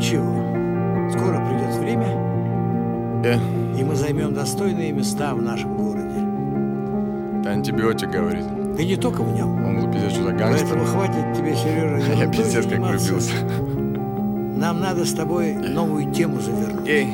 Ничего, скоро придет время, и мы займем достойные места в нашем городе. Это антибиотик, говорит. Ты не только в нем. Он был пиздец, что за гангстер. Поэтому хватит тебе, Сережа, Я пиздец как влюбился. Нам надо с тобой новую тему завернуть.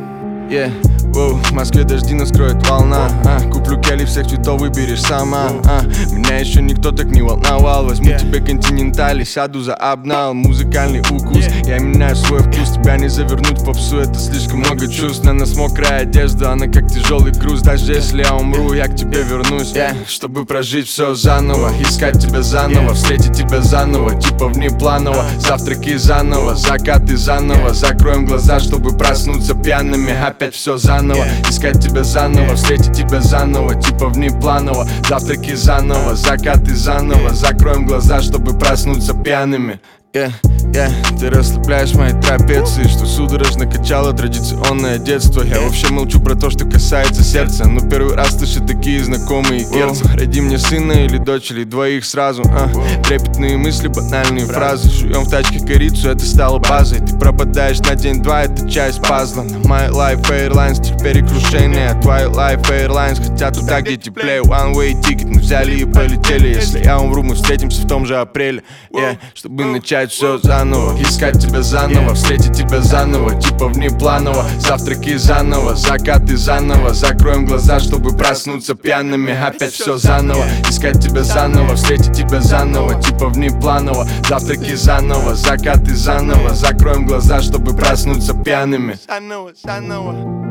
В Москве дожди наскроет волна. Куплю кели всех цветов, выберешь сама. Меня еще никто так не волновал. Возьму тебе континенталь и сяду за обнал. Музыкальный укус, я меняю свой вкус. Тебя не завернуть в попсу, это слишком много чувств. На нас мокрая одежда, она как тяжелый груз. Даже если я умру, я к тебе вернусь, чтобы прожить все заново. Искать тебя заново, встретить тебя заново. Типа внепланово, завтраки заново, закаты заново. Закроем глаза, чтобы проснуться пьяными. Опять все заново, искать тебя заново, встретить тебя заново. Типа внепланово, завтраки заново, закаты заново. Закроем глаза, чтобы проснуться пьяными. Ты расслабляешь мои трапеции, что судорожно качало традиционное детство. Я вообще молчу про то, что касается сердца, но первый раз слышу такие знакомые герцы. Роди мне сына или дочь, или двоих сразу. Трепетные мысли, банальные фразы. Жуем в тачке корицу, это стало базой. Ты пропадаешь на день-два, это часть пазла. На My Life Airlines теперь крушение. Твой Life Airlines хотят туда, где теплее. One way ticket мы взяли и полетели. Если я умру, мы встретимся в том же апреле. Чтобы начать все заново, искать тебя заново, встретить тебя заново. Типа внепланово, завтраки заново, закаты заново. Закроем глаза, чтобы проснуться пьяными. Опять все заново, искать тебя заново, встретить тебя заново. Типа внепланово, завтраки заново, закаты заново. Закроем глаза, чтобы проснуться пьяными. Заново.